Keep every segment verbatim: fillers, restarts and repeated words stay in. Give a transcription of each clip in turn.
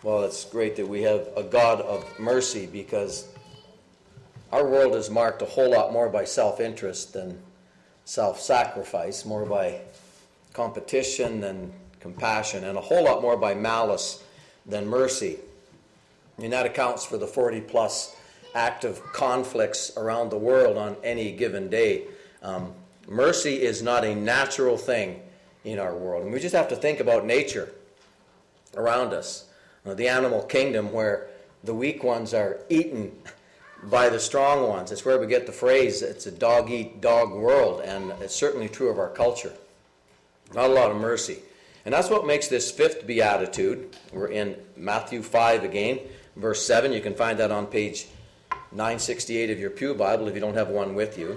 Well, it's great that we have a God of mercy, because our world is marked a whole lot more by self-interest than self-sacrifice, more by competition than compassion, and a whole lot more by malice than mercy. And that accounts for the forty plus active conflicts around the world on any given day. Um, mercy is not a natural thing in our world. And we just have to think about nature around us. Uh, the animal kingdom, where the weak ones are eaten by the strong ones. It's where we get the phrase, it's a dog-eat-dog world, and it's certainly true of our culture. Not a lot of mercy. And that's what makes this fifth beatitude. We're in Matthew five again, verse seven. You can find that on page nine sixty-eight of your Pew Bible if you don't have one with you.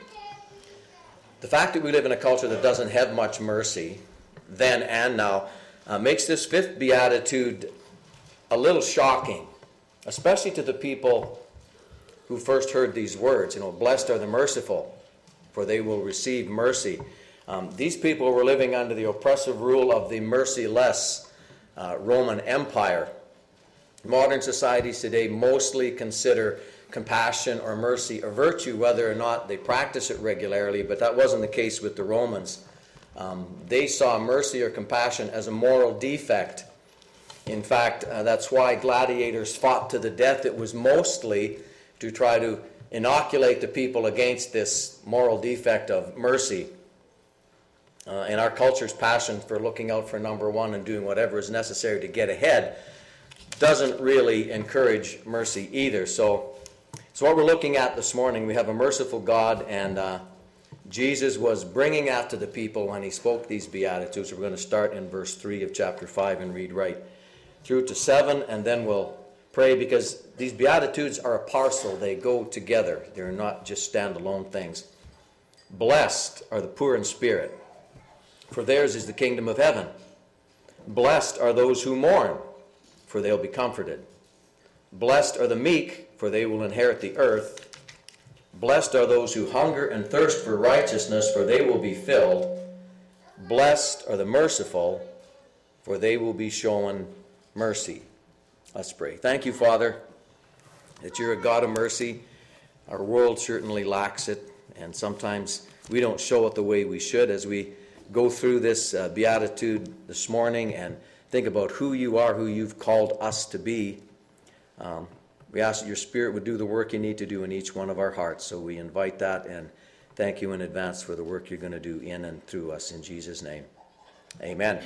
The fact that we live in a culture that doesn't have much mercy, then and now, uh, makes this fifth beatitude a little shocking, especially to the people who first heard these words. You know, blessed are the merciful, for they will receive mercy. Um, these people were living under the oppressive rule of the merciless uh, Roman Empire. Modern societies today mostly consider compassion or mercy a virtue, whether or not they practice it regularly, but that wasn't the case with the Romans. Um, they saw mercy or compassion as a moral defect. In fact, uh, that's why gladiators fought to the death. It was mostly to try to inoculate the people against this moral defect of mercy. Uh, and our culture's passion for looking out for number one and doing whatever is necessary to get ahead doesn't really encourage mercy either. So, so what we're looking at this morning, we have a merciful God, and uh, Jesus was bringing that to the people when he spoke these Beatitudes. So we're going to start in verse three of chapter five and read right through to seven, and then we'll pray, because these Beatitudes are a parcel. They go together. They're not just standalone things. Blessed are the poor in spirit, for theirs is the kingdom of heaven. Blessed are those who mourn, for they'll be comforted. Blessed are the meek, for they will inherit the earth. Blessed are those who hunger and thirst for righteousness, for they will be filled. Blessed are the merciful, for they will be shown mercy. Let's pray. Thank you, Father, that you're a God of mercy. Our world certainly lacks it, and sometimes we don't show it the way we should. As we go through this uh, beatitude this morning and think about who you are, who you've called us to be, um, we ask that your Spirit would do the work you need to do in each one of our hearts. So we invite that, and thank you in advance for the work you're going to do in and through us. In Jesus' name, amen.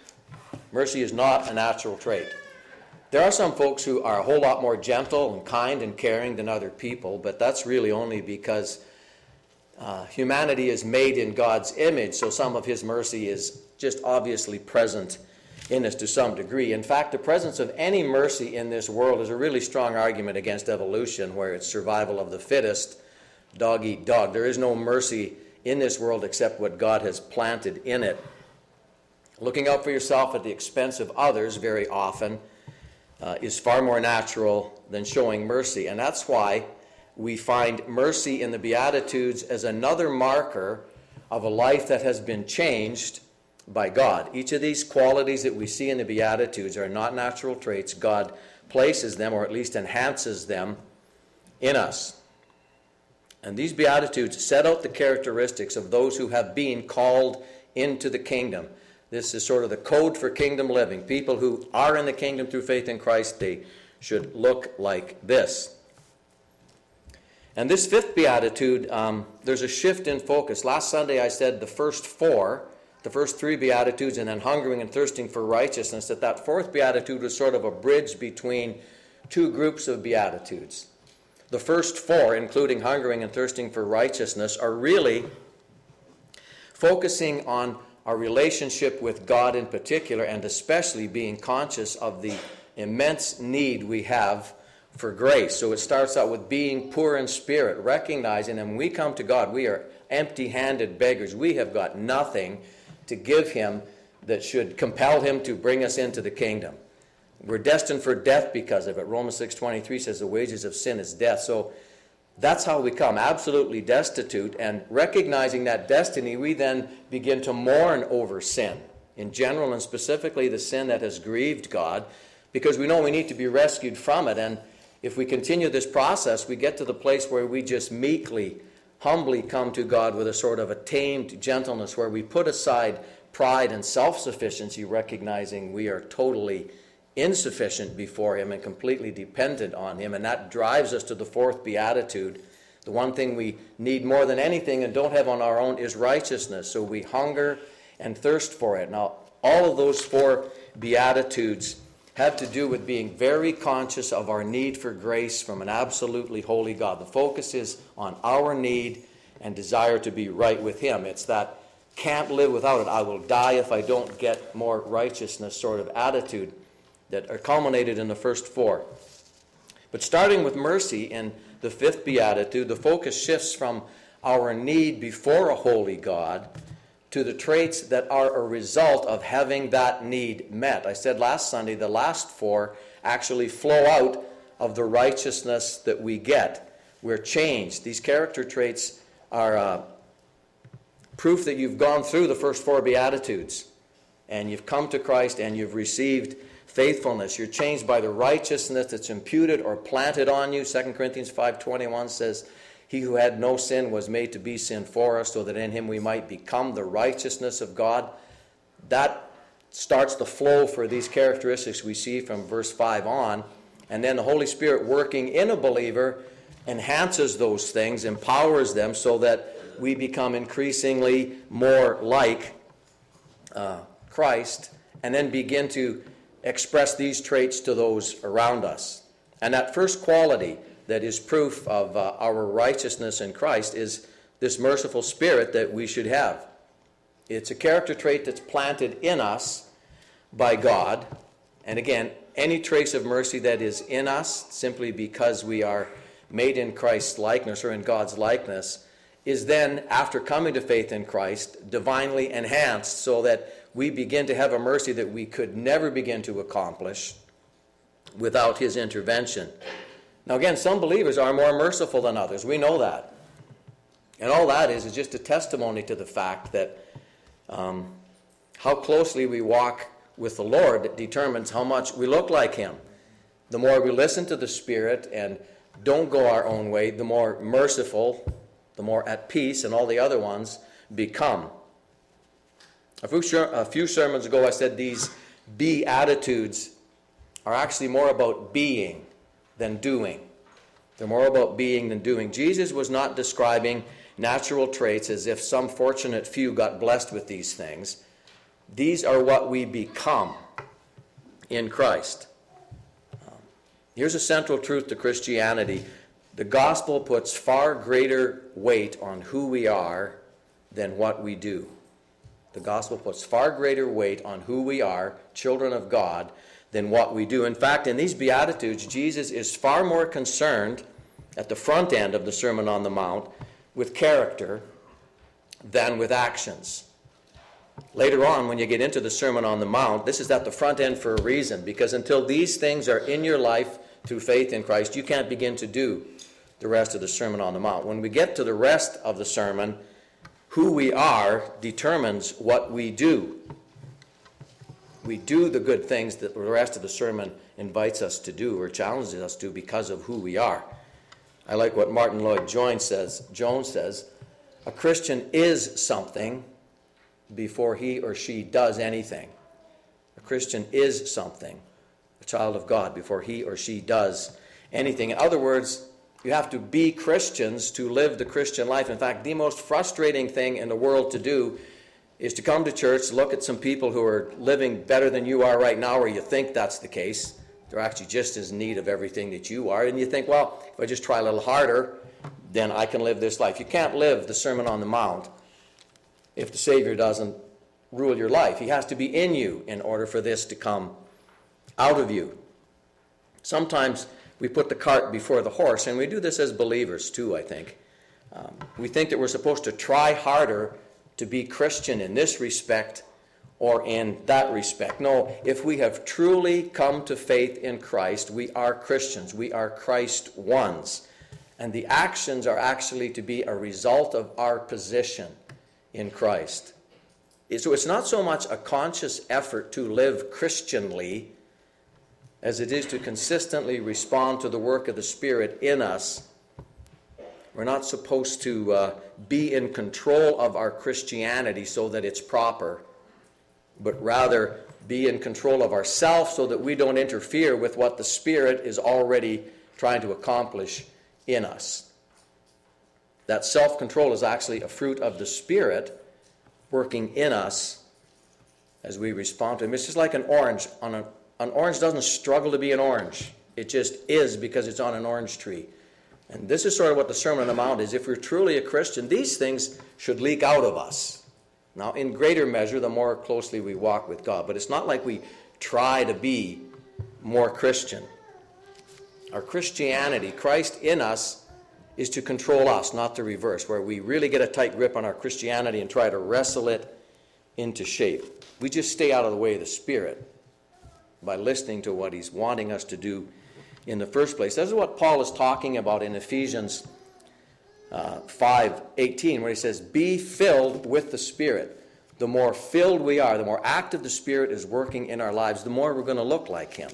Mercy is not a natural trait. There are some folks who are a whole lot more gentle and kind and caring than other people, but that's really only because uh, humanity is made in God's image, so some of his mercy is just obviously present in us to some degree. In fact, the presence of any mercy in this world is a really strong argument against evolution, where it's survival of the fittest, dog eat dog. There is no mercy in this world except what God has planted in it. Looking out for yourself at the expense of others very often uh, is far more natural than showing mercy. And that's why we find mercy in the Beatitudes as another marker of a life that has been changed by God. Each of these qualities that we see in the Beatitudes are not natural traits. God places them, or at least enhances them, in us. And these Beatitudes set out the characteristics of those who have been called into the kingdom. This is sort of the code for kingdom living. People who are in the kingdom through faith in Christ, they should look like this. And this fifth beatitude, um, there's a shift in focus. Last Sunday I said the first four, the first three beatitudes, and then hungering and thirsting for righteousness, that that fourth beatitude was sort of a bridge between two groups of beatitudes. The first four, including hungering and thirsting for righteousness, are really focusing on our relationship with God in particular, and especially being conscious of the immense need we have for grace. So it starts out with being poor in spirit, recognizing that when we come to God, we are empty-handed beggars. We have got nothing to give him that should compel him to bring us into the kingdom. We're destined for death because of it. Romans six twenty-three says the wages of sin is death. So that's how we come, absolutely destitute, and recognizing that destiny, we then begin to mourn over sin in general, and specifically the sin that has grieved God, because we know we need to be rescued from it. And if we continue this process, we get to the place where we just meekly, humbly come to God with a sort of a tamed gentleness, where we put aside pride and self-sufficiency, recognizing we are totally insufficient before him and completely dependent on him. And that drives us to the fourth beatitude. The one thing we need more than anything and don't have on our own is righteousness. So we hunger and thirst for it. Now, all of those four beatitudes have to do with being very conscious of our need for grace from an absolutely holy God. The focus is on our need and desire to be right with him. It's that can't live without it, I will die if I don't get more righteousness sort of attitude that are culminated in the first four. But starting with mercy in the fifth beatitude, the focus shifts from our need before a holy God to the traits that are a result of having that need met. I said last Sunday the last four actually flow out of the righteousness that we get. We're changed. These character traits are uh, proof that you've gone through the first four beatitudes and you've come to Christ and you've received faithfulness. You're changed by the righteousness that's imputed or planted on you. Second Corinthians five twenty-one says, he who had no sin was made to be sin for us, so that in him we might become the righteousness of God. That starts the flow for these characteristics we see from verse five on. And then the Holy Spirit working in a believer enhances those things, empowers them so that we become increasingly more like uh, Christ, and then begin to express these traits to those around us. And that first quality that is proof of uh, our righteousness in Christ is this merciful spirit that we should have. It's a character trait that's planted in us by God. And again, any trace of mercy that is in us, simply because we are made in Christ's likeness or in God's likeness, is then, after coming to faith in Christ, divinely enhanced so that we begin to have a mercy that we could never begin to accomplish without his intervention. Now again, some believers are more merciful than others. We know that. And all that is is just a testimony to the fact that um, how closely we walk with the Lord determines how much we look like him. The more we listen to the Spirit and don't go our own way, the more merciful, the more at peace, and all the other ones become. A few, a few sermons ago I said these beatitudes are actually more about being than doing. They're more about being than doing. Jesus was not describing natural traits as if some fortunate few got blessed with these things. These are what we become in Christ. Um, here's a central truth to Christianity. The gospel puts far greater weight on who we are than what we do. The gospel puts far greater weight on who we are, children of God, than what we do. In fact, in these Beatitudes, Jesus is far more concerned at the front end of the Sermon on the Mount with character than with actions. Later on, when you get into the Sermon on the Mount, this is at the front end for a reason, because until these things are in your life through faith in Christ, you can't begin to do the rest of the Sermon on the Mount. When we get to the rest of the sermon, who we are determines what we do. We do the good things that the rest of the sermon invites us to do or challenges us to because of who we are. I like what Martin Lloyd-Jones says. Jones says, a Christian is something before he or she does anything. A Christian is something, a child of God, before he or she does anything. In other words, you have to be Christians to live the Christian life. In fact, the most frustrating thing in the world to do is to come to church, look at some people who are living better than you are right now, or you think that's the case. They're actually just as in need of everything that you are. And you think, well, if I just try a little harder, then I can live this life. You can't live the Sermon on the Mount if the Savior doesn't rule your life. He has to be in you in order for this to come out of you. Sometimes we put the cart before the horse, and we do this as believers too, I think. Um, we think that we're supposed to try harder to be Christian in this respect or in that respect. No, if we have truly come to faith in Christ, we are Christians. We are Christ ones. And the actions are actually to be a result of our position in Christ. So it's not so much a conscious effort to live Christianly as it is to consistently respond to the work of the Spirit in us. We're not supposed to uh, be in control of our Christianity so that it's proper, but rather be in control of ourselves so that we don't interfere with what the Spirit is already trying to accomplish in us. That self-control is actually a fruit of the Spirit working in us as we respond to Him. It's just like an orange. On a, an orange doesn't struggle to be an orange. It just is because it's on an orange tree. And this is sort of what the Sermon on the Mount is. If we're truly a Christian, these things should leak out of us. Now, in greater measure, the more closely we walk with God. But it's not like we try to be more Christian. Our Christianity, Christ in us, is to control us, not the reverse, where we really get a tight grip on our Christianity and try to wrestle it into shape. We just stay out of the way of the Spirit by listening to what He's wanting us to do in the first place. This is what Paul is talking about in Ephesians uh, five eighteen, where he says, be filled with the Spirit. The more filled we are, the more active the Spirit is working in our lives, the more we're going to look like Him.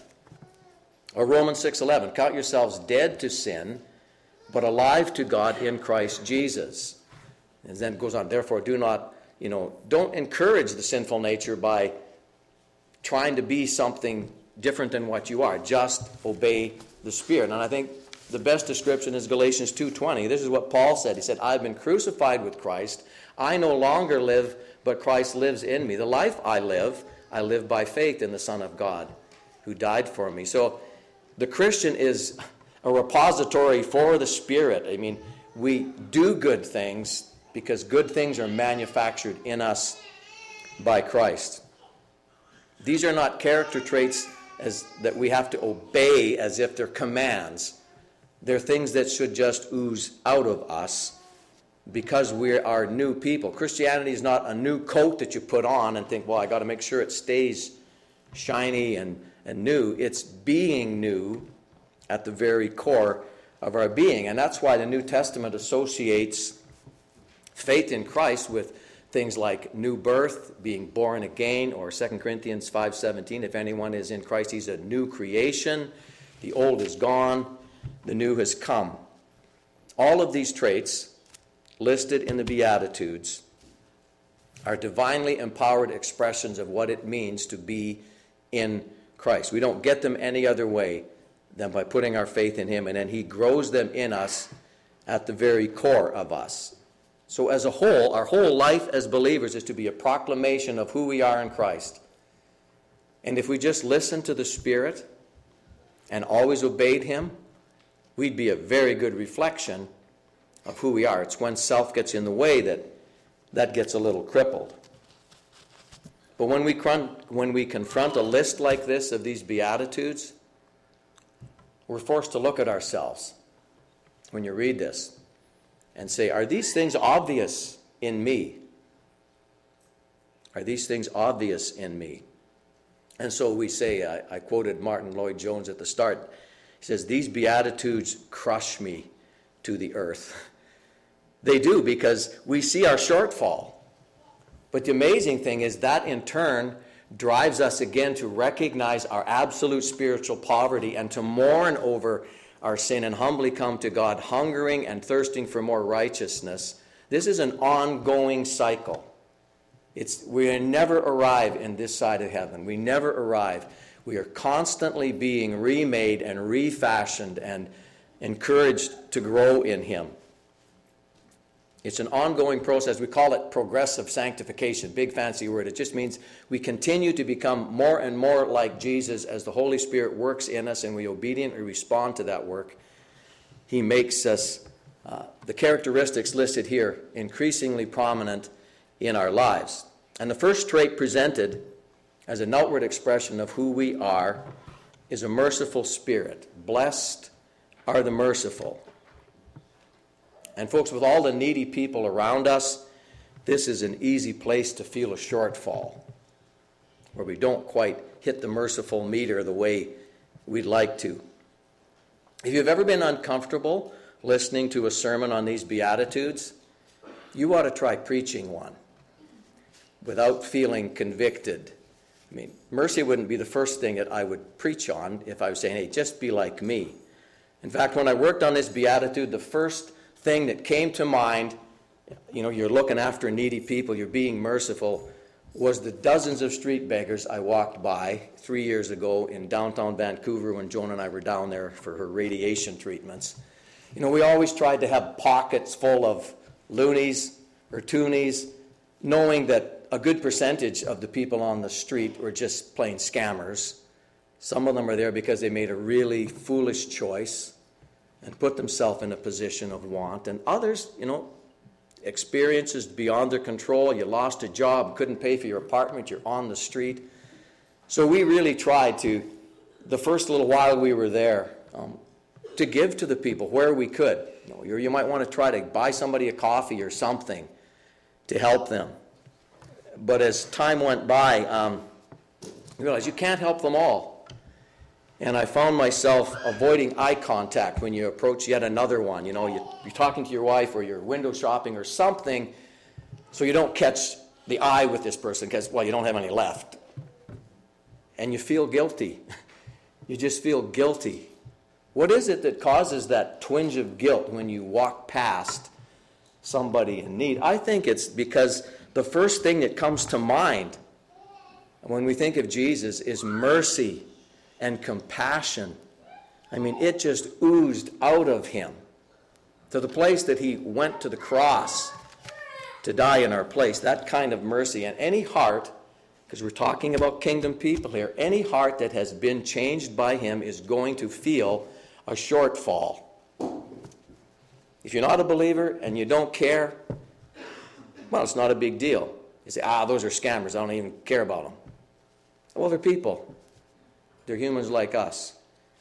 Or Romans six eleven, count yourselves dead to sin, but alive to God in Christ Jesus. And then it goes on, therefore do not, you know, don't encourage the sinful nature by trying to be something different than what you are. Just obey the Spirit. And I think the best description is Galatians two twenty. This is what Paul said. He said, I've been crucified with Christ. I no longer live, but Christ lives in me. The life I live, I live by faith in the Son of God who died for me. So the Christian is a repository for the Spirit. I mean, we do good things because good things are manufactured in us by Christ. These are not character traits as that we have to obey as if they're commands. They're things that should just ooze out of us because we are new people. Christianity is not a new coat that you put on and think, well, I got to make sure it stays shiny and, and new. It's being new at the very core of our being. And that's why the New Testament associates faith in Christ with things like new birth, being born again, or Second Corinthians five seventeen, if anyone is in Christ, he's a new creation. The old is gone, the new has come. All of these traits listed in the Beatitudes are divinely empowered expressions of what it means to be in Christ. We don't get them any other way than by putting our faith in Him, and then He grows them in us at the very core of us. So as a whole, our whole life as believers is to be a proclamation of who we are in Christ. And if we just listened to the Spirit and always obeyed Him, we'd be a very good reflection of who we are. It's when self gets in the way that that gets a little crippled. But when we, when we confront a list like this of these Beatitudes, we're forced to look at ourselves when you read this and say, are these things obvious in me? Are these things obvious in me? And so we say, I, I quoted Martin Lloyd-Jones at the start. He says, these Beatitudes crush me to the earth. They do, because we see our shortfall. But the amazing thing is that in turn drives us again to recognize our absolute spiritual poverty and to mourn over our sin and humbly come to God, hungering and thirsting for more righteousness. This is an ongoing cycle. It's, we never arrive in this side of heaven. We never arrive. We are constantly being remade and refashioned and encouraged to grow in Him. It's an ongoing process. We call it progressive sanctification. Big fancy word. It just means we continue to become more and more like Jesus as the Holy Spirit works in us and we obediently respond to that work. He makes us, uh, the characteristics listed here, increasingly prominent in our lives. And the first trait presented as an outward expression of who we are is a merciful spirit. Blessed are the merciful. And folks, with all the needy people around us, this is an easy place to feel a shortfall, where we don't quite hit the merciful meter the way we'd like to. If you've ever been uncomfortable listening to a sermon on these Beatitudes, you ought to try preaching one without feeling convicted. mean, mercy wouldn't be the first thing that I would preach on if I was saying, hey, just be like me. In fact, when I worked on this beatitude, the first thing that came to mind, you know, you're looking after needy people, you're being merciful, was the dozens of street beggars I walked by three years ago in downtown Vancouver when Joan and I were down there for her radiation treatments. You know, we always tried to have pockets full of loonies or toonies, knowing that a good percentage of the people on the street were just plain scammers. Some of them are there because they made a really foolish choice and put themselves in a position of want. And others, you know, experiences beyond their control. You lost a job, couldn't pay for your apartment, you're on the street. So we really tried to, the first little while we were there, um, to give to the people where we could. You know, you might want to try to buy somebody a coffee or something to help them. But as time went by, um, you realize you can't help them all. And I found myself avoiding eye contact when you approach yet another one. You know, you, you're talking to your wife or you're window shopping or something, so you don't catch the eye with this person because, well, you don't have any left. And you feel guilty. You just feel guilty. What is it that causes that twinge of guilt when you walk past somebody in need? I think it's because the first thing that comes to mind when we think of Jesus is mercy and compassion. I mean, it just oozed out of him to the place that he went to the cross to die in our place. That kind of mercy. And any heart, because we're talking about kingdom people here, any heart that has been changed by him is going to feel a shortfall. If you're not a believer and you don't care, well, it's not a big deal. You say, ah, those are scammers. I don't even care about them. Well, they're people. They're humans like us.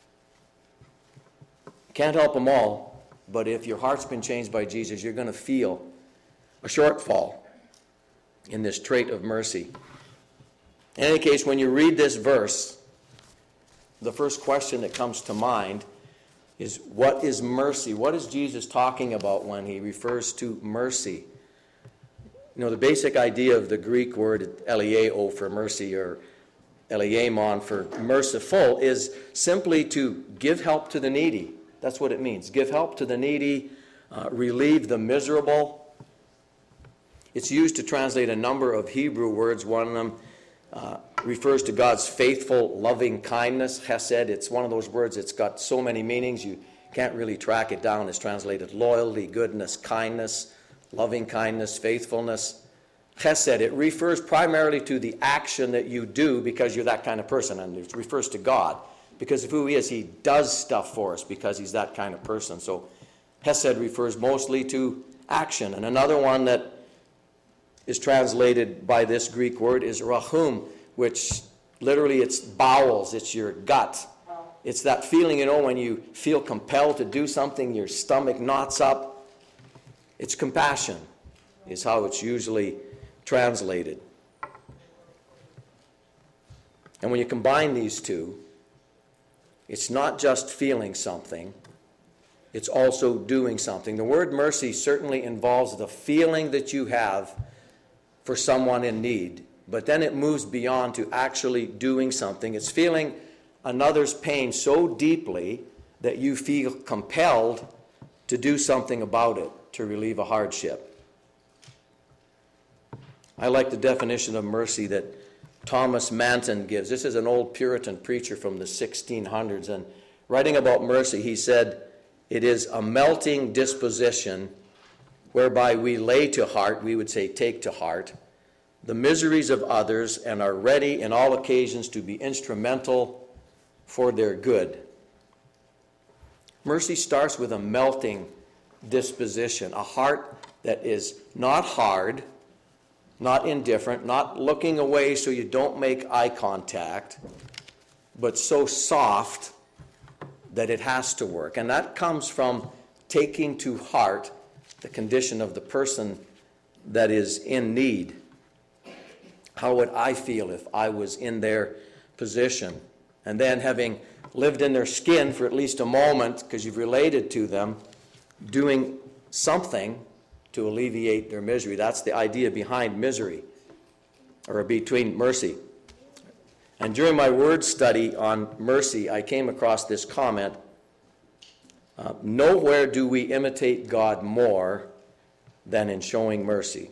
Can't help them all, but if your heart's been changed by Jesus, you're going to feel a shortfall in this trait of mercy. In any case, when you read this verse, the first question that comes to mind is, what is mercy? What is Jesus talking about when he refers to mercy? You know, the basic idea of the Greek word eleeo for mercy, or eleemon for merciful, is simply to give help to the needy. That's what it means. Give help to the needy, uh, relieve the miserable. It's used to translate a number of Hebrew words. One of them uh, refers to God's faithful, loving kindness, chesed. It's one of those words that's got so many meanings you can't really track it down. It's translated loyalty, goodness, kindness, loving kindness, faithfulness. Chesed, it refers primarily to the action that you do because you're that kind of person, and it refers to God. Because of who he is, he does stuff for us because he's that kind of person. So Hesed refers mostly to action. And another one that is translated by this Greek word is rahum, which literally it's bowels, it's your gut. It's that feeling, you know, when you feel compelled to do something, your stomach knots up. It's compassion, is how it's usually translated. And when you combine these two, it's not just feeling something, it's also doing something. The word mercy certainly involves the feeling that you have for someone in need, but then it moves beyond to actually doing something. It's feeling another's pain so deeply that you feel compelled to do something about it, to relieve a hardship. I like the definition of mercy that Thomas Manton gives. This is an old Puritan preacher from the sixteen hundreds, and writing about mercy, he said, it is a melting disposition whereby we lay to heart, we would say take to heart, the miseries of others and are ready in all occasions to be instrumental for their good. Mercy starts with a melting disposition, a heart that is not hard, not indifferent, not looking away so you don't make eye contact, but so soft that it has to work. And that comes from taking to heart the condition of the person that is in need. How would I feel if I was in their position? And then, having lived in their skin for at least a moment, because you've related to them, doing something to alleviate their misery. That's the idea behind misery, or between mercy. And during my word study on mercy, I came across this comment, uh, nowhere do we imitate God more than in showing mercy.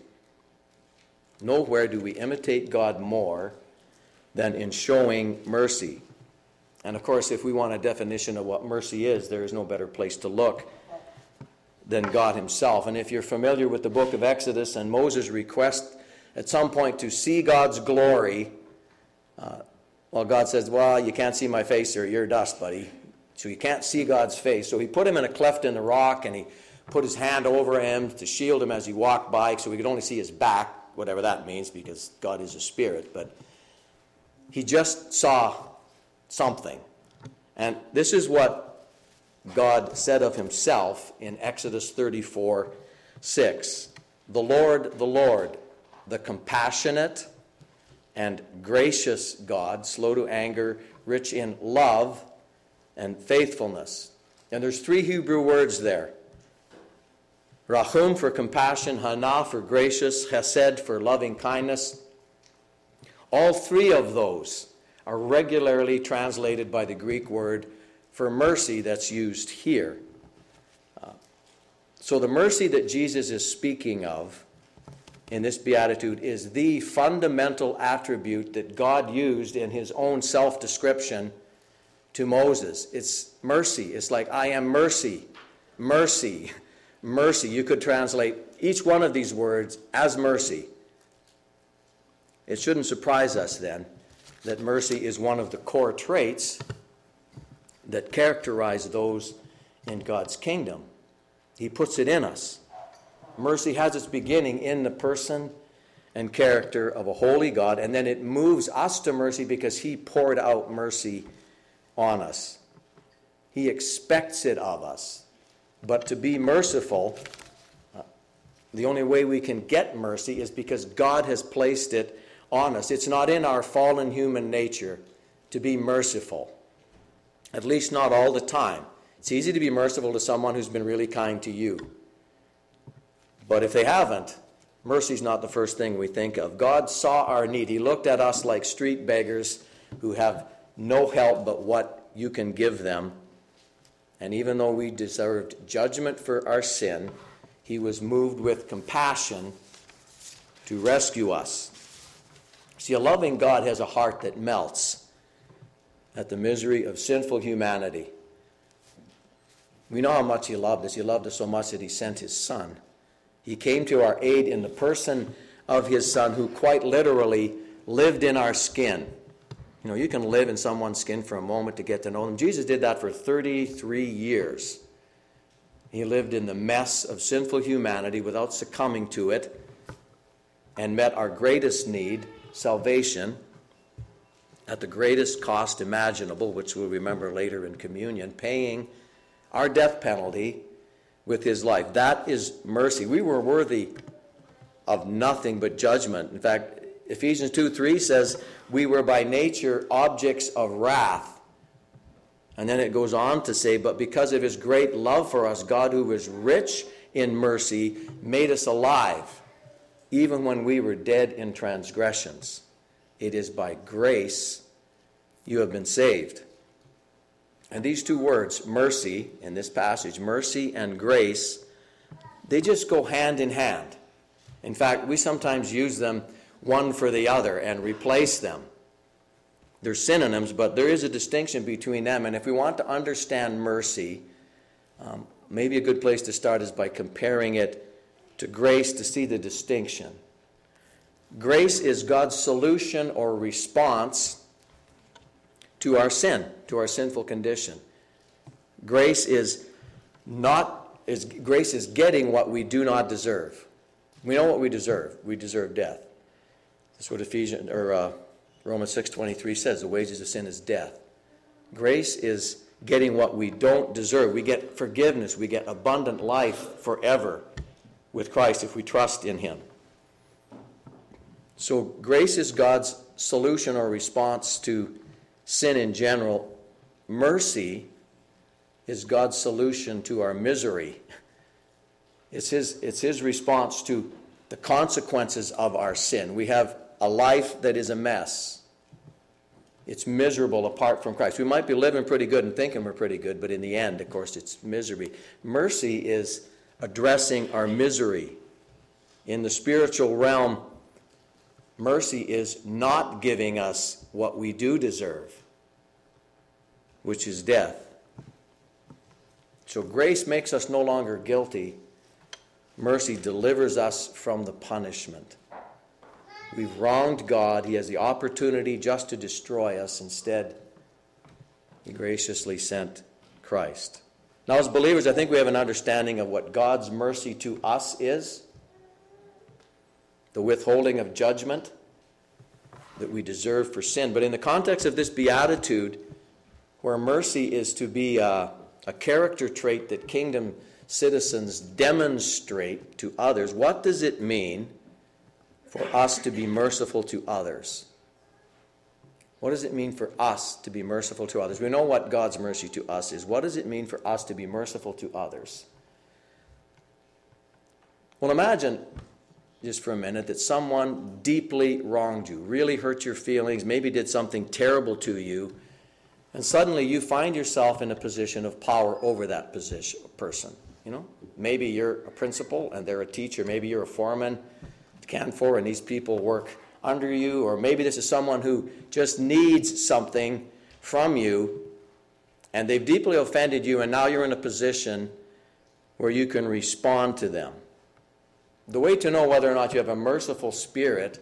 Nowhere do we imitate God more than in showing mercy. And of course, if we want a definition of what mercy is, there is no better place to look than God himself. And if you're familiar with the book of Exodus and Moses' request at some point to see God's glory, uh, well, God says, well, you can't see my face or you're dust, buddy. So you can't see God's face. So he put him in a cleft in the rock, and he put his hand over him to shield him as he walked by, so he could only see his back, whatever that means, because God is a spirit. But he just saw something. And this is what God said of himself in Exodus thirty-four six. The Lord, the Lord, the compassionate and gracious God, slow to anger, rich in love and faithfulness. And there's three Hebrew words there. Rahum for compassion, Hana for gracious, Chesed for loving kindness. All three of those are regularly translated by the Greek word for mercy that's used here. Uh, so the mercy that Jesus is speaking of in this beatitude is the fundamental attribute that God used in his own self-description to Moses. It's mercy. It's like, I am mercy, mercy, mercy. You could translate each one of these words as mercy. It shouldn't surprise us then that mercy is one of the core traits that characterize those in God's kingdom. He puts it in us. Mercy has its beginning in the person and character of a holy God, and then it moves us to mercy because he poured out mercy on us. He expects it of us. But to be merciful, uh, the only way we can get mercy is because God has placed it on us. It's not in our fallen human nature to be merciful, at least not all the time. It's easy to be merciful to someone who's been really kind to you. But if they haven't, mercy's not the first thing we think of. God saw our need. He looked at us like street beggars who have no help but what you can give them. And even though we deserved judgment for our sin, he was moved with compassion to rescue us. See, a loving God has a heart that melts at the misery of sinful humanity. We know how much he loved us. He loved us so much that he sent his son. He came to our aid in the person of his son, who quite literally lived in our skin. You know, you can live in someone's skin for a moment to get to know them. Jesus did that for thirty-three years. He lived in the mess of sinful humanity without succumbing to it, and met our greatest need, salvation, at the greatest cost imaginable, which we'll remember later in communion, paying our death penalty with his life. That is mercy. We were worthy of nothing but judgment. In fact, Ephesians two three says, we were by nature objects of wrath. And then it goes on to say, but because of his great love for us, God, who was rich in mercy, made us alive, even when we were dead in transgressions. It is by grace you have been saved. And these two words, mercy, in this passage, mercy and grace, they just go hand in hand. In fact, we sometimes use them one for the other and replace them. They're synonyms, but there is a distinction between them. And if we want to understand mercy, um, maybe a good place to start is by comparing it to grace to see the distinction. Grace is God's solution or response to our sin, to our sinful condition. Grace is not is grace is getting what we do not deserve. We know what we deserve. We deserve death. That's what Ephesians or uh, Romans six twenty-three says. The wages of sin is death. Grace is getting what we don't deserve. We get forgiveness. We get abundant life forever with Christ if we trust in him. So grace is God's solution or response to sin in general. Mercy is God's solution to our misery. It's his, it's his response to the consequences of our sin. We have a life that is a mess. It's miserable apart from Christ. We might be living pretty good and thinking we're pretty good, but in the end, of course, it's misery. Mercy is addressing our misery. In the spiritual realm, mercy is not giving us what we do deserve, which is death. So grace makes us no longer guilty. Mercy delivers us from the punishment. We've wronged God. He has the opportunity just to destroy us. Instead, he graciously sent Christ. Now, as believers, I think we have an understanding of what God's mercy to us is. The withholding of judgment that we deserve for sin. But in the context of this beatitude, where mercy is to be a, a character trait that kingdom citizens demonstrate to others, what does it mean for us to be merciful to others? What does it mean for us to be merciful to others? We know what God's mercy to us is. What does it mean for us to be merciful to others? Well, imagine just for a minute that someone deeply wronged you, really hurt your feelings, maybe did something terrible to you, and suddenly you find yourself in a position of power over that position, person. You know, maybe you're a principal and they're a teacher. Maybe you're a foreman at Canfor and these people work under you. Or maybe this is someone who just needs something from you and they've deeply offended you, and now you're in a position where you can respond to them. The way to know whether or not you have a merciful spirit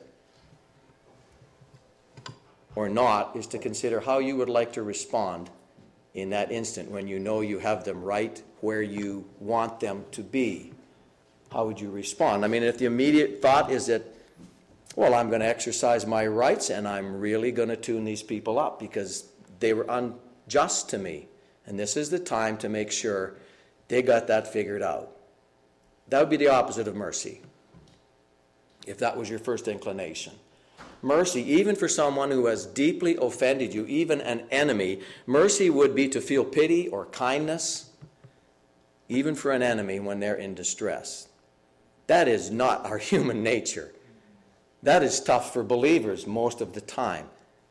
or not is to consider how you would like to respond in that instant when you know you have them right where you want them to be. How would you respond? I mean, if the immediate thought is that, well, I'm going to exercise my rights and I'm really going to tune these people up because they were unjust to me, and this is the time to make sure they got that figured out. That would be the opposite of mercy, if that was your first inclination. Mercy, even for someone who has deeply offended you, even an enemy, mercy would be to feel pity or kindness, even for an enemy when they're in distress. That is not our human nature. That is tough for believers most of the time.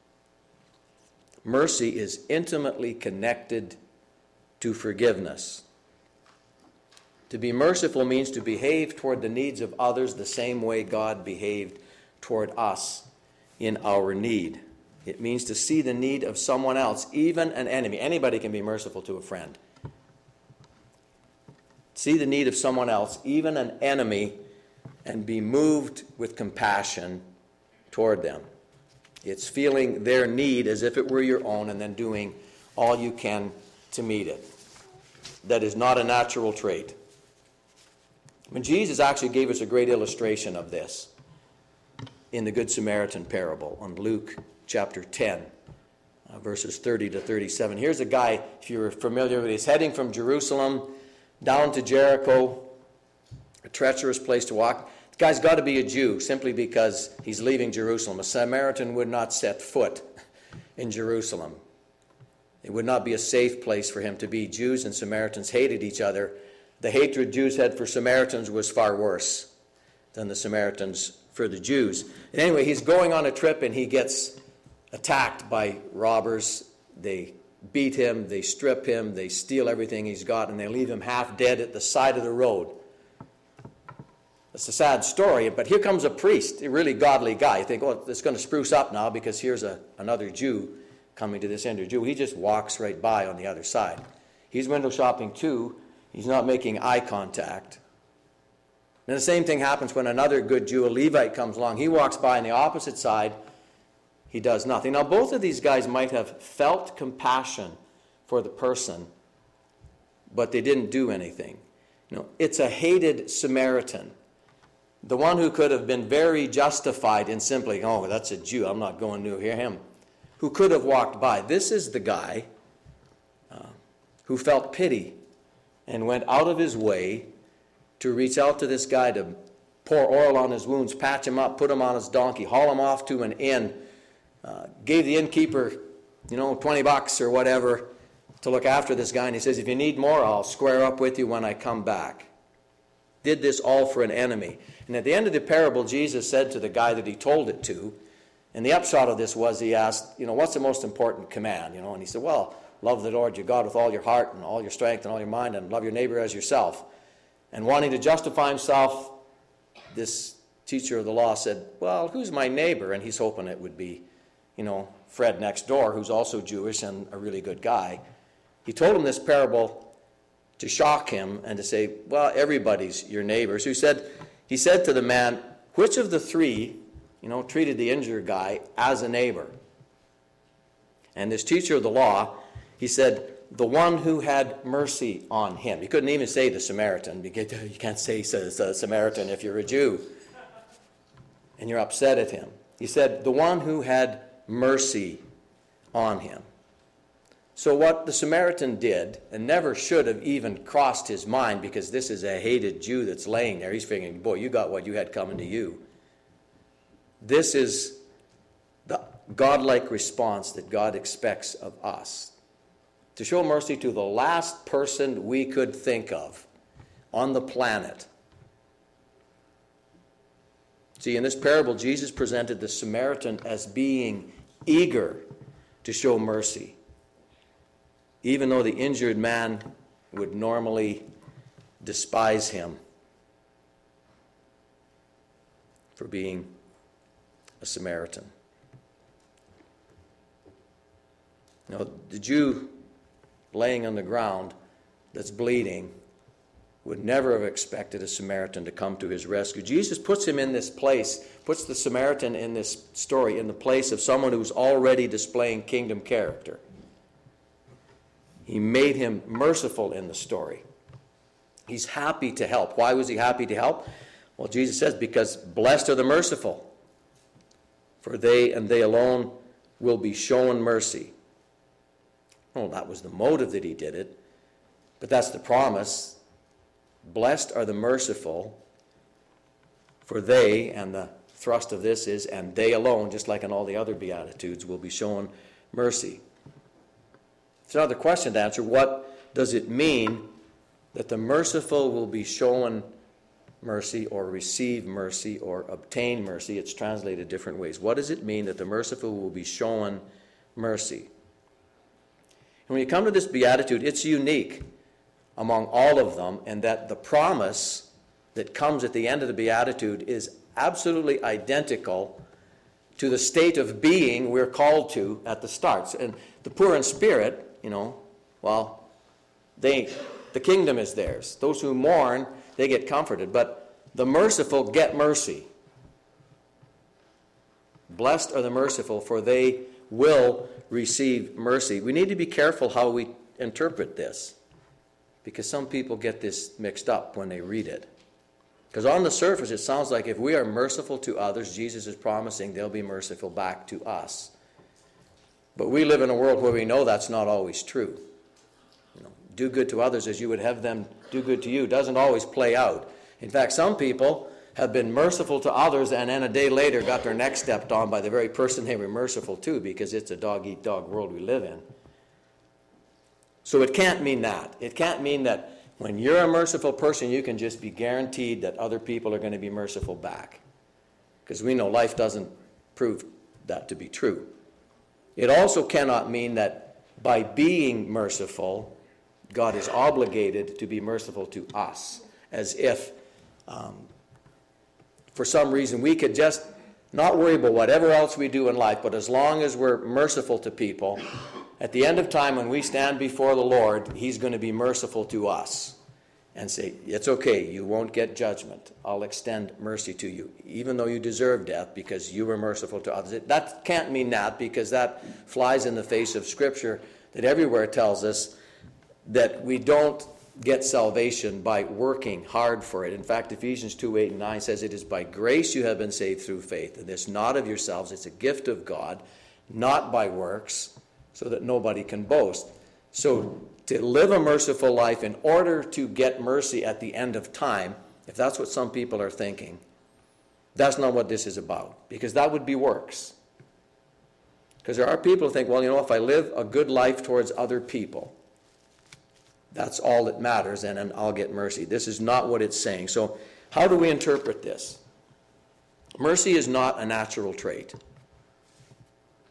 Mercy is intimately connected to forgiveness. To be merciful means to behave toward the needs of others the same way God behaved toward us in our need. It means to see the need of someone else, even an enemy. Anybody can be merciful to a friend. See the need of someone else, even an enemy, and be moved with compassion toward them. It's feeling their need as if it were your own and then doing all you can to meet it. That is not a natural trait. When Jesus actually gave us a great illustration of this in the Good Samaritan parable on Luke chapter ten, uh, verses thirty to thirty-seven. Here's a guy, if you're familiar with it, he's heading from Jerusalem down to Jericho, a treacherous place to walk. The guy's got to be a Jew simply because he's leaving Jerusalem. A Samaritan would not set foot in Jerusalem. It would not be a safe place for him to be. Jews and Samaritans hated each other. The hatred Jews had for Samaritans was far worse than the Samaritans for the Jews. And anyway, he's going on a trip and he gets attacked by robbers. They beat him, they strip him, they steal everything he's got, and they leave him half dead at the side of the road. It's a sad story, but here comes a priest, a really godly guy. You think, oh, it's going to spruce up now because here's a, another Jew coming to this end of Jew. He just walks right by on the other side. He's window shopping too. He's not making eye contact. And the same thing happens when another good Jew, a Levite, comes along. He walks by on the opposite side. He does nothing. Now, both of these guys might have felt compassion for the person, but they didn't do anything. You know, it's a hated Samaritan. The one who could have been very justified in simply, oh, that's a Jew, I'm not going to hear him, who could have walked by. This is the guy uh, who felt pity and went out of his way to reach out to this guy to pour oil on his wounds, patch him up, put him on his donkey, haul him off to an inn, uh, gave the innkeeper, you know, twenty bucks or whatever to look after this guy. And he says, if you need more, I'll square up with you when I come back. Did this all for an enemy. And at the end of the parable, Jesus said to the guy that he told it to, And the upshot of this was he asked, you know, what's the most important command? You know, and he said, well, love the Lord your God with all your heart and all your strength and all your mind, and love your neighbor as yourself. And wanting to justify himself, this teacher of the law said, well, who's my neighbor? And he's hoping it would be, you know, Fred next door, who's also Jewish and a really good guy. He told him this parable to shock him and to say, well, everybody's your neighbor. So he said, he said to the man, which of the three, you know, treated the injured guy as a neighbor? And this teacher of the law, he said, the one who had mercy on him. He couldn't even say the Samaritan, because you can't say Samaritan if you're a Jew and you're upset at him. He said, the one who had mercy on him. So what the Samaritan did, and never should have even crossed his mind, because this is a hated Jew that's laying there. He's figuring, boy, you got what you had coming to you. This is the godlike response that God expects of us. To show mercy to the last person we could think of on the planet. See, in this parable, Jesus presented the Samaritan as being eager to show mercy, even though the injured man would normally despise him for being a Samaritan. Now, the Jew laying on the ground that's bleeding would never have expected a Samaritan to come to his rescue. Jesus puts him in this place, puts the Samaritan in this story in the place of someone who's already displaying kingdom character. He made him merciful in the story. He's happy to help. Why was he happy to help? Well, Jesus says, because blessed are the merciful, for they and they alone will be shown mercy. Well, that was the motive that he did it, but that's the promise. Blessed are the merciful, for they, and the thrust of this is, and they alone, just like in all the other Beatitudes, will be shown mercy. It's another question to answer. What does it mean that the merciful will be shown mercy, or receive mercy, or obtain mercy? It's translated different ways. What does it mean that the merciful will be shown mercy? And when you come to this beatitude, it's unique among all of them, and that the promise that comes at the end of the beatitude is absolutely identical to the state of being we're called to at the start. And the poor in spirit, you know, well, they, the kingdom is theirs. Those who mourn, they get comforted. But the merciful get mercy. Blessed are the merciful, for they will receive mercy. We need to be careful how we interpret this, because some people get this mixed up when they read it. Because on the surface, it sounds like if we are merciful to others, Jesus is promising they'll be merciful back to us. But we live in a world where we know that's not always true. You know, do good to others as you would have them do good to you doesn't always play out. In fact, some people have been merciful to others and then a day later got their neck stepped on by the very person they were merciful to, because it's a dog-eat-dog world we live in. So it can't mean that. It can't mean that when you're a merciful person, you can just be guaranteed that other people are going to be merciful back. Because we know life doesn't prove that to be true. It also cannot mean that by being merciful, God is obligated to be merciful to us, as if um, for some reason we could just not worry about whatever else we do in life, but as long as we're merciful to people, at the end of time when we stand before the Lord, he's going to be merciful to us and say, it's okay, you won't get judgment. I'll extend mercy to you, even though you deserve death because you were merciful to others. That can't mean that, because that flies in the face of Scripture that everywhere tells us that we don't get salvation by working hard for it. In fact, Ephesians two, eight, and nine says, it is by grace you have been saved through faith, and this not of yourselves, it's a gift of God, not by works, so that nobody can boast. So to live a merciful life in order to get mercy at the end of time, if that's what some people are thinking, that's not what this is about, because that would be works. Because there are people who think, well, you know, if I live a good life towards other people, that's all that matters, and then I'll get mercy. This is not what it's saying. So how do we interpret this? Mercy is not a natural trait.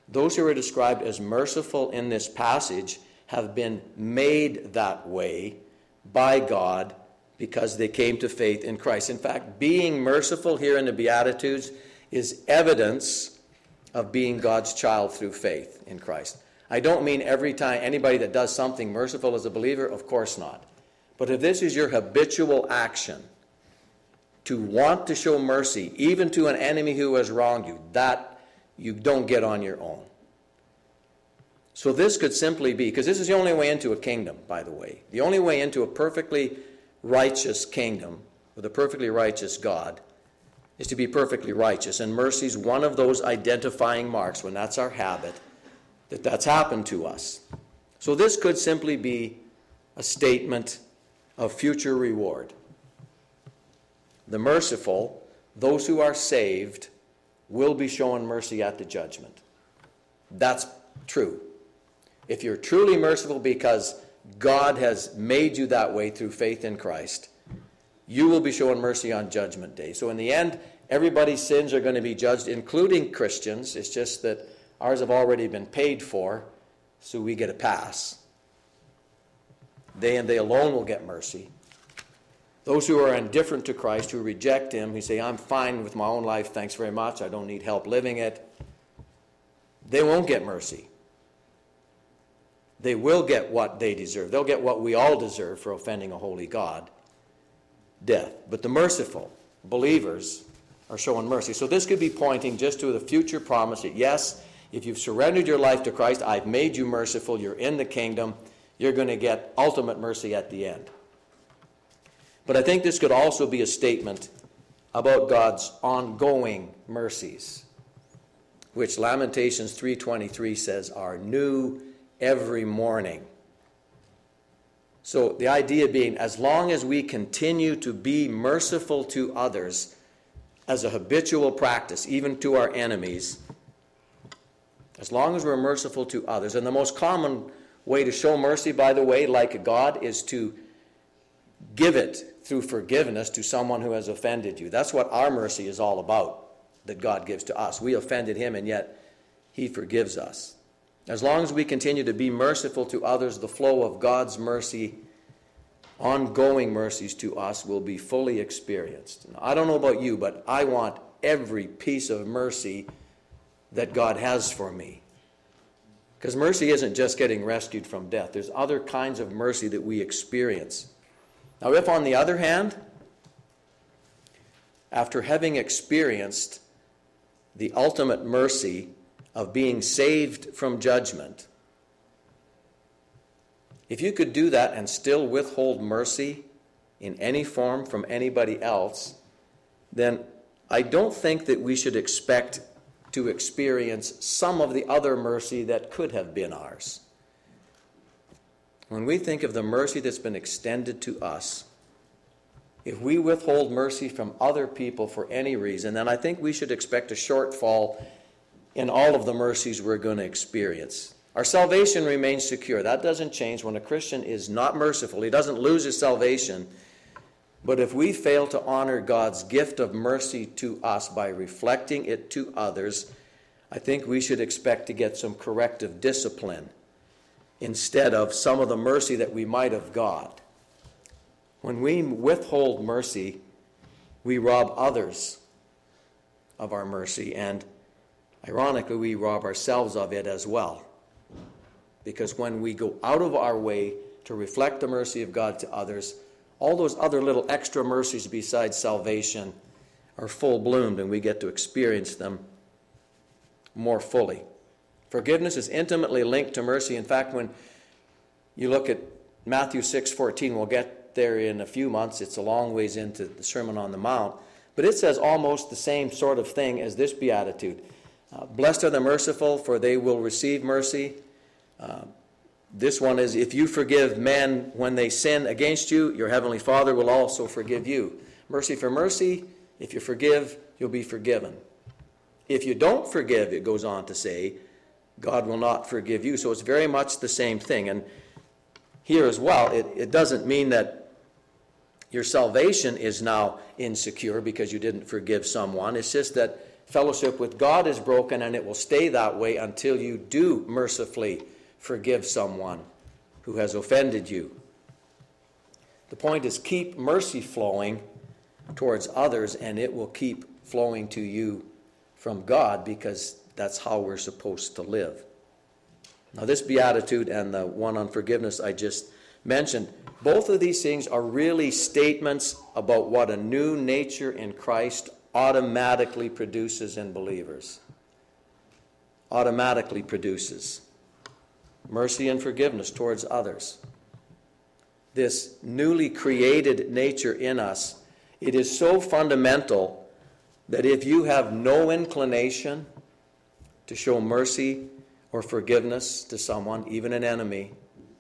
those who are described as merciful in this passage have been made that way by God because they came to faith in Christ. In fact, being merciful here in the Beatitudes is evidence of being God's child through faith in Christ. I don't mean every time anybody that does something merciful is a believer, of course not. But if this is your habitual action, to want to show mercy, even to an enemy who has wronged you, that you don't get on your own. So this could simply be, because this is the only way into a kingdom, by the way. The only way into a perfectly righteous kingdom with a perfectly righteous God is to be perfectly righteous. And mercy is one of those identifying marks, when that's our habit, that that's happened to us. So this could simply be a statement of future reward. The merciful, those who are saved, will be shown mercy at the judgment. That's true. If you're truly merciful because God has made you that way through faith in Christ, you will be shown mercy on Judgment Day. So in the end, everybody's sins are going to be judged, including Christians. It's just that ours have already been paid for, so we get a pass. They and they alone will get mercy. Those who are indifferent to Christ, who reject him, who say, I'm fine with my own life, thanks very much, I don't need help living it, they won't get mercy. They will get what they deserve. They'll get what we all deserve for offending a holy God, death. But the merciful believers are shown mercy. So this could be pointing just to the future promise that, yes, if you've surrendered your life to Christ, I've made you merciful, you're in the kingdom, you're going to get ultimate mercy at the end. But I think this could also be a statement about God's ongoing mercies, which Lamentations three twenty-three says are new every morning. So the idea being, as long as we continue to be merciful to others as a habitual practice, even to our enemies, as long as we're merciful to others, and the most common way to show mercy, by the way, like God, is to give it through forgiveness to someone who has offended you. That's what our mercy is all about, that God gives to us. We offended him, and yet he forgives us. As long as we continue to be merciful to others, the flow of God's mercy, ongoing mercies to us, will be fully experienced. Now, I don't know about you, but I want every piece of mercy that God has for me. Because mercy isn't just getting rescued from death. There's other kinds of mercy that we experience. Now, if on the other hand, after having experienced the ultimate mercy of being saved from judgment, if you could do that and still withhold mercy in any form from anybody else, then I don't think that we should expect to experience some of the other mercy that could have been ours. When we think of the mercy that's been extended to us, if we withhold mercy from other people for any reason, then I think we should expect a shortfall in all of the mercies we're going to experience. Our salvation remains secure. That doesn't change. When a Christian is not merciful, he doesn't lose his salvation. But if we fail to honor God's gift of mercy to us by reflecting it to others, I think we should expect to get some corrective discipline instead of some of the mercy that we might have got. When we withhold mercy, we rob others of our mercy, and ironically, we rob ourselves of it as well. Because when we go out of our way to reflect the mercy of God to others, all those other little extra mercies besides salvation are full-bloomed, and we get to experience them more fully. Forgiveness is intimately linked to mercy. In fact, when you look at Matthew six fourteen, we'll get there in a few months. It's a long ways into the Sermon on the Mount. But it says almost the same sort of thing as this beatitude. Uh, Blessed are the merciful, for they will receive mercy. Uh, this one is, if you forgive men when they sin against you, your heavenly Father will also forgive you. Mercy for mercy, if you forgive, you'll be forgiven. If you don't forgive, it goes on to say, God will not forgive you. So it's very much the same thing. And here as well, it, it doesn't mean that your salvation is now insecure because you didn't forgive someone. It's just that fellowship with God is broken, and it will stay that way until you do mercifully forgive someone who has offended you. The point is, keep mercy flowing towards others, and it will keep flowing to you from God, because that's how we're supposed to live. Now, this beatitude and the one on forgiveness I just mentioned, both of these things are really statements about what a new nature in Christ automatically produces in believers. Automatically produces mercy and forgiveness towards others. This newly created nature in us, it is so fundamental that if you have no inclination to show mercy or forgiveness to someone, even an enemy,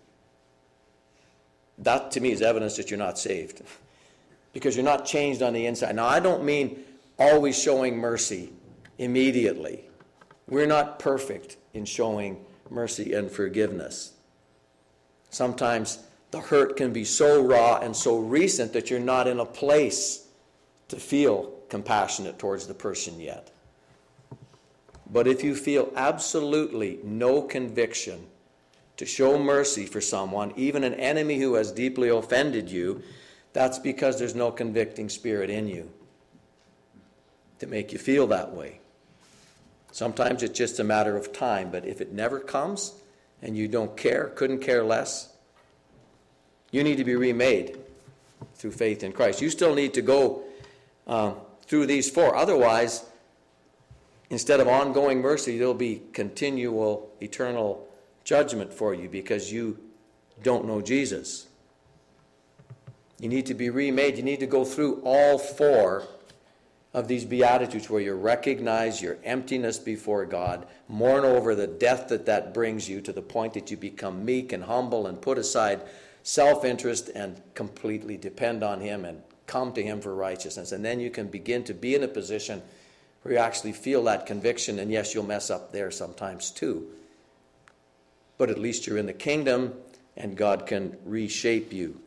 that to me is evidence that you're not saved, because you're not changed on the inside. Now, I don't mean always showing mercy immediately. We're not perfect in showing mercy and forgiveness. Sometimes the hurt can be so raw and so recent that you're not in a place to feel compassionate towards the person yet. But if you feel absolutely no conviction to show mercy for someone, even an enemy who has deeply offended you, that's because there's no convicting spirit in you to make you feel that way. Sometimes it's just a matter of time, but if it never comes and you don't care, couldn't care less, you need to be remade through faith in Christ. You still need to go uh, through these four. Otherwise, instead of ongoing mercy, there'll be continual, eternal judgment for you because you don't know Jesus. You need to be remade. You need to go through all four of these Beatitudes where you recognize your emptiness before God, mourn over the death that that brings you to the point that you become meek and humble and put aside self-interest and completely depend on Him and come to Him for righteousness. And then you can begin to be in a position where you actually feel that conviction, and yes, you'll mess up there sometimes too. But at least you're in the kingdom and God can reshape you.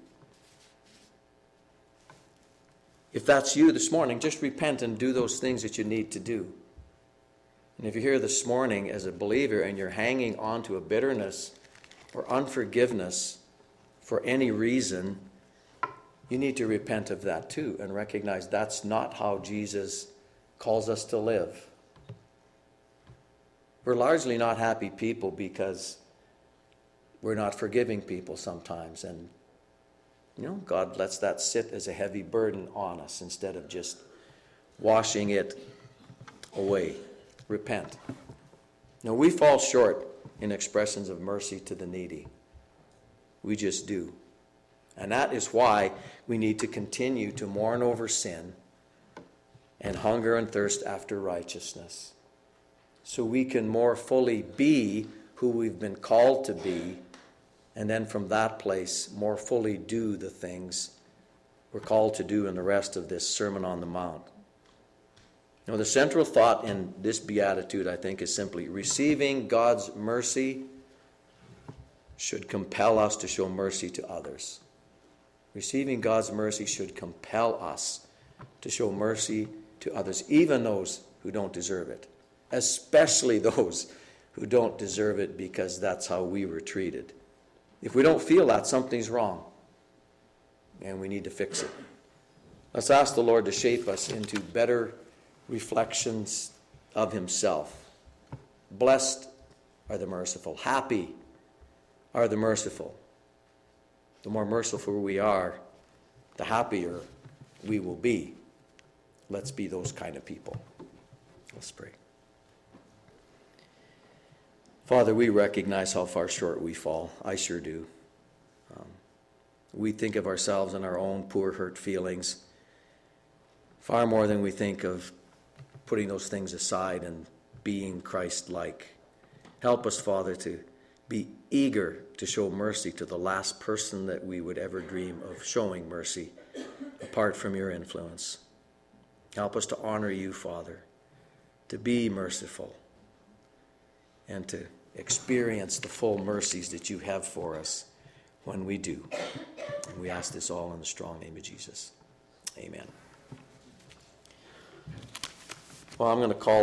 If that's you this morning, just repent and do those things that you need to do. And if you're here this morning as a believer and you're hanging on to a bitterness or unforgiveness for any reason, you need to repent of that too and recognize that's not how Jesus calls us to live. We're largely not happy people because we're not forgiving people sometimes, and you know, God lets that sit as a heavy burden on us instead of just washing it away. Repent. Now, we fall short in expressions of mercy to the needy. We just do. And that is why we need to continue to mourn over sin and hunger and thirst after righteousness, so we can more fully be who we've been called to be, and then from that place more fully do the things we're called to do in the rest of this Sermon on the Mount. Now, the central thought in this beatitude, I think, is simply receiving God's mercy should compel us to show mercy to others. Receiving God's mercy should compel us to show mercy to others, even those who don't deserve it, especially those who don't deserve it because that's how we were treated. If we don't feel that, something's wrong, and we need to fix it. Let's ask the Lord to shape us into better reflections of Himself. Blessed are the merciful. Happy are the merciful. The more merciful we are, the happier we will be. Let's be those kind of people. Let's pray. Father, we recognize how far short we fall. I sure do. Um, we think of ourselves and our own poor, hurt feelings far more than we think of putting those things aside and being Christ-like. Help us, Father, to be eager to show mercy to the last person that we would ever dream of showing mercy apart from your influence. Help us to honor you, Father, to be merciful, and to experience the full mercies that you have for us when we do. And we ask this all in the strong name of Jesus. Amen. Well, I'm going to call